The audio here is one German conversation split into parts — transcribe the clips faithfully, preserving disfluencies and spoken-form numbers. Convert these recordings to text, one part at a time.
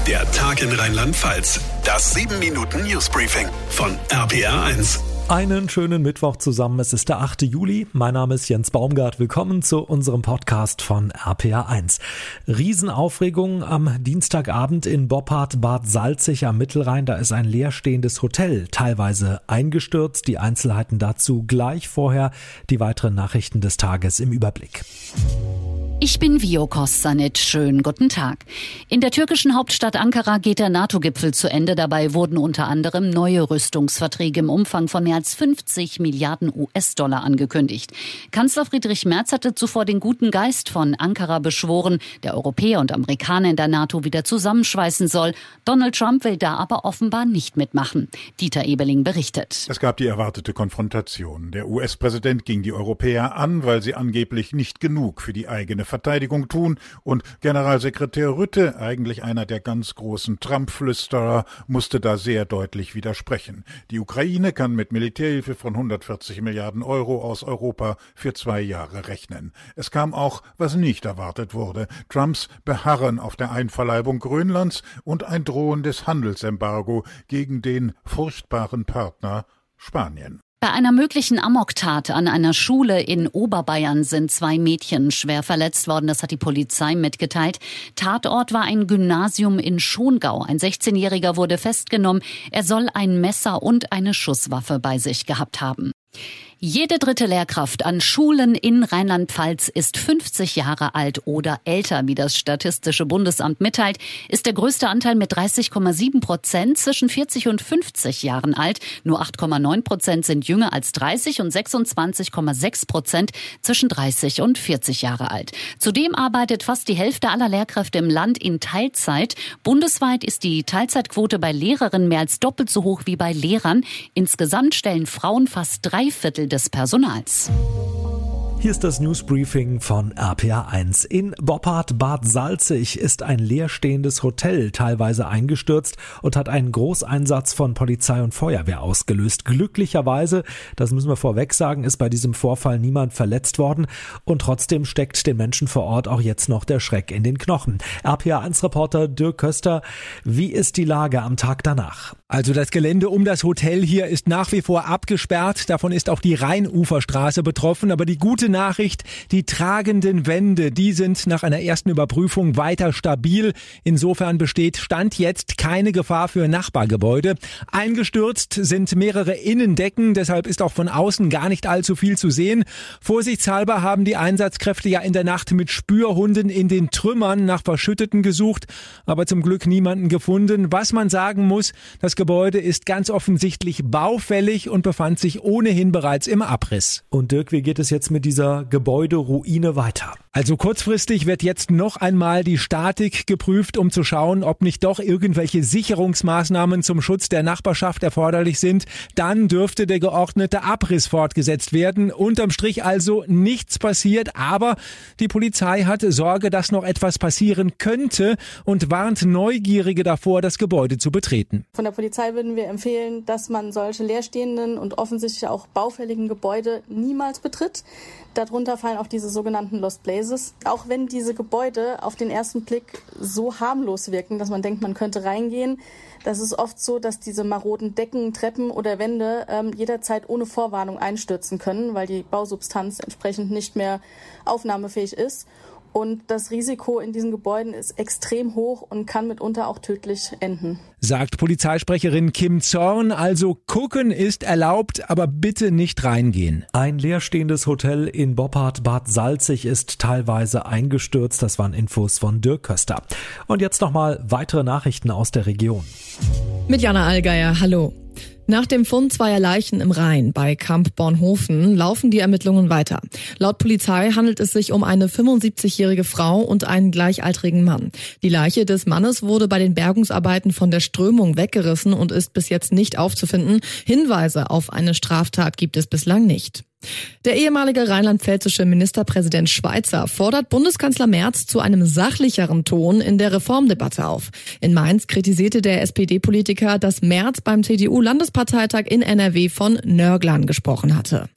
Der Tag in Rheinland-Pfalz. Das sieben Minuten Newsbriefing von R P R eins. Einen schönen Mittwoch zusammen. Es ist der achte Juli. Mein Name ist Jens Baumgart. Willkommen zu unserem Podcast von R P R eins. Riesenaufregung am Dienstagabend in Boppard, Bad Salzig am Mittelrhein. Da ist ein leerstehendes Hotel teilweise eingestürzt. Die Einzelheiten dazu gleich, vorher die weiteren Nachrichten des Tages im Überblick. Ich bin Vio Kostanic. Schönen guten Tag. In der türkischen Hauptstadt Ankara geht der NATO-Gipfel zu Ende. Dabei wurden unter anderem neue Rüstungsverträge im Umfang von mehr als fünfzig Milliarden U S-Dollar angekündigt. Kanzler Friedrich Merz hatte zuvor den guten Geist von Ankara beschworen, der Europäer und Amerikaner in der NATO wieder zusammenschweißen soll. Donald Trump will da aber offenbar nicht mitmachen. Dieter Eberling berichtet. Es gab die erwartete Konfrontation. Der U S-Präsident ging die Europäer an, weil sie angeblich nicht genug für die eigene Verteidigung tun, und Generalsekretär Rutte, eigentlich einer der ganz großen Trump-Flüsterer, musste da sehr deutlich widersprechen. Die Ukraine kann mit Militärhilfe von hundertvierzig Milliarden Euro aus Europa für zwei Jahre rechnen. Es kam auch, was nicht erwartet wurde: Trumps Beharren auf der Einverleibung Grönlands und ein drohendes Handelsembargo gegen den furchtbaren Partner Spanien. Bei einer möglichen Amoktat an einer Schule in Oberbayern sind zwei Mädchen schwer verletzt worden. Das hat die Polizei mitgeteilt. Tatort war ein Gymnasium in Schongau. Ein sechzehnjähriger wurde festgenommen. Er soll ein Messer und eine Schusswaffe bei sich gehabt haben. Jede dritte Lehrkraft an Schulen in Rheinland-Pfalz ist fünfzig Jahre alt oder älter. Wie das Statistische Bundesamt mitteilt, ist der größte Anteil mit dreißig Komma sieben Prozent zwischen vierzig und fünfzig Jahren alt. Nur acht Komma neun Prozent sind jünger als dreißig und sechsundzwanzig Komma sechs Prozent zwischen dreißig und vierzig Jahre alt. Zudem arbeitet fast die Hälfte aller Lehrkräfte im Land in Teilzeit. Bundesweit ist die Teilzeitquote bei Lehrerinnen mehr als doppelt so hoch wie bei Lehrern. Insgesamt stellen Frauen fast drei Viertel des Personals. Hier ist das Newsbriefing von R P R eins. In Boppard, Bad Salzig ist ein leerstehendes Hotel teilweise eingestürzt und hat einen Großeinsatz von Polizei und Feuerwehr ausgelöst. Glücklicherweise, das müssen wir vorweg sagen, ist bei diesem Vorfall niemand verletzt worden, und trotzdem steckt den Menschen vor Ort auch jetzt noch der Schreck in den Knochen. R P R eins Reporter Dirk Köster, wie ist die Lage am Tag danach? Also das Gelände um das Hotel hier ist nach wie vor abgesperrt. Davon ist auch die Rheinuferstraße betroffen. Aber die gute Nachricht: die tragenden Wände, die sind nach einer ersten Überprüfung weiter stabil. Insofern besteht Stand jetzt keine Gefahr für Nachbargebäude. Eingestürzt sind mehrere Innendecken, deshalb ist auch von außen gar nicht allzu viel zu sehen. Vorsichtshalber haben die Einsatzkräfte ja in der Nacht mit Spürhunden in den Trümmern nach Verschütteten gesucht, aber zum Glück niemanden gefunden. Was man sagen muss: das Gebäude ist ganz offensichtlich baufällig und befand sich ohnehin bereits im Abriss. Und Dirk, wie geht es jetzt mit dieser Gebäuderuine weiter? Also kurzfristig wird jetzt noch einmal die Statik geprüft, um zu schauen, ob nicht doch irgendwelche Sicherungsmaßnahmen zum Schutz der Nachbarschaft erforderlich sind. Dann dürfte der geordnete Abriss fortgesetzt werden. Unterm Strich also nichts passiert, aber die Polizei hat Sorge, dass noch etwas passieren könnte und warnt Neugierige davor, das Gebäude zu betreten. Von der Polizei würden wir empfehlen, dass man solche leerstehenden und offensichtlich auch baufälligen Gebäude niemals betritt. Darunter fallen auch diese sogenannten Lost Places. Auch wenn diese Gebäude auf den ersten Blick so harmlos wirken, dass man denkt, man könnte reingehen, das ist oft so, dass diese maroden Decken, Treppen oder Wände ähm, jederzeit ohne Vorwarnung einstürzen können, weil die Bausubstanz entsprechend nicht mehr aufnahmefähig ist. Und das Risiko in diesen Gebäuden ist extrem hoch und kann mitunter auch tödlich enden. Sagt Polizeisprecherin Kim Zorn. Also gucken ist erlaubt, aber bitte nicht reingehen. Ein leerstehendes Hotel in Boppard, Bad Salzig ist teilweise eingestürzt. Das waren Infos von Dirk Köster. Und jetzt nochmal weitere Nachrichten aus der Region. Mit Jana Allgeier, hallo. Nach dem Fund zweier Leichen im Rhein bei Kamp Bornhofen laufen die Ermittlungen weiter. Laut Polizei handelt es sich um eine fünfundsiebzigjährige Frau und einen gleichaltrigen Mann. Die Leiche des Mannes wurde bei den Bergungsarbeiten von der Strömung weggerissen und ist bis jetzt nicht aufzufinden. Hinweise auf eine Straftat gibt es bislang nicht. Der ehemalige rheinland-pfälzische Ministerpräsident Schweizer fordert Bundeskanzler Merz zu einem sachlicheren Ton in der Reformdebatte auf. In Mainz kritisierte der S P D-Politiker, dass Merz beim C D U-Landesparteitag in N R W von Nörglern gesprochen hatte.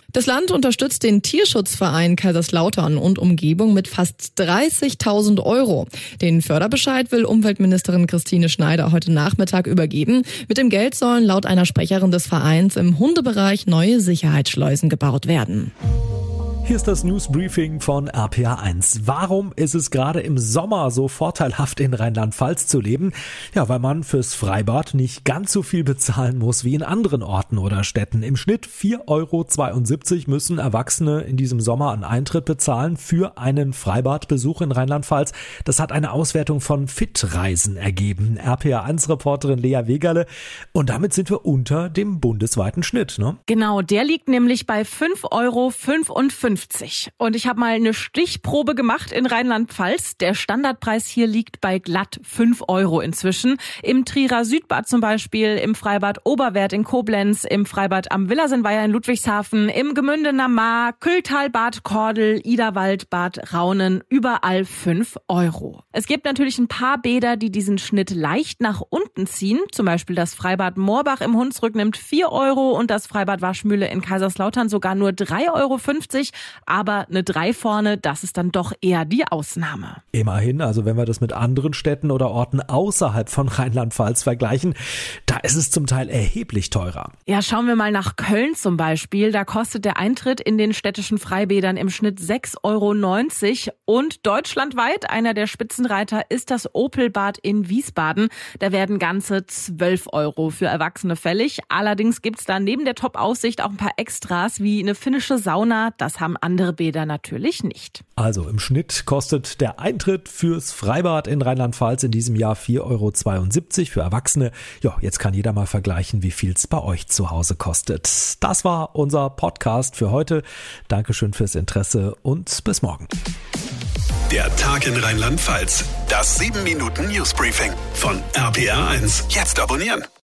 Das Land unterstützt den Tierschutzverein Kaiserslautern und Umgebung mit fast dreißigtausend Euro. Den Förderbescheid will Umweltministerin Christine Schneider heute Nachmittag übergeben. Mit dem Geld sollen laut einer Sprecherin des Vereins im Hundebereich neue Sicherheitsschleusen gebaut werden. Hier ist das Newsbriefing von R P R eins. Warum ist es gerade im Sommer so vorteilhaft, in Rheinland-Pfalz zu leben? Ja, weil man fürs Freibad nicht ganz so viel bezahlen muss wie in anderen Orten oder Städten. Im Schnitt vier Euro zweiundsiebzig müssen Erwachsene in diesem Sommer an Eintritt bezahlen für einen Freibadbesuch in Rheinland-Pfalz. Das hat eine Auswertung von Fit-Reisen ergeben. R P R eins Reporterin Lea Wegerle. Und damit sind wir unter dem bundesweiten Schnitt, ne? Genau, der liegt nämlich bei fünf Euro fünfundfünfzig. Und ich habe mal eine Stichprobe gemacht in Rheinland-Pfalz. Der Standardpreis hier liegt bei glatt fünf Euro inzwischen. Im Trierer Südbad zum Beispiel, im Freibad Oberwert in Koblenz, im Freibad am Villersenweiher in Ludwigshafen, im Gemündener Maar, Kühltalbad Kordel, Iderwald, Bad Raunen, überall fünf Euro. Es gibt natürlich ein paar Bäder, die diesen Schnitt leicht nach unten ziehen. Zum Beispiel das Freibad Moorbach im Hunsrück nimmt vier Euro und das Freibad Waschmühle in Kaiserslautern sogar nur drei Euro fünfzig. Aber eine drei vorne, das ist dann doch eher die Ausnahme. Immerhin, also wenn wir das mit anderen Städten oder Orten außerhalb von Rheinland-Pfalz vergleichen, da ist es zum Teil erheblich teurer. Ja, schauen wir mal nach Köln zum Beispiel. Da kostet der Eintritt in den städtischen Freibädern im Schnitt sechs Euro neunzig. Und deutschlandweit einer der Spitzenreiter ist das Opelbad in Wiesbaden. Da werden ganze zwölf Euro für Erwachsene fällig. Allerdings gibt's da neben der Top-Aussicht auch ein paar Extras wie eine finnische Sauna. Das haben andere Bäder natürlich nicht. Also im Schnitt kostet der Eintritt fürs Freibad in Rheinland-Pfalz in diesem Jahr vier Euro zweiundsiebzig für Erwachsene. Ja, jetzt kann jeder mal vergleichen, wie viel es bei euch zu Hause kostet. Das war unser Podcast für heute. Dankeschön fürs Interesse und bis morgen. Der Tag in Rheinland-Pfalz. Das sieben Minuten Newsbriefing von R P R eins. Jetzt abonnieren.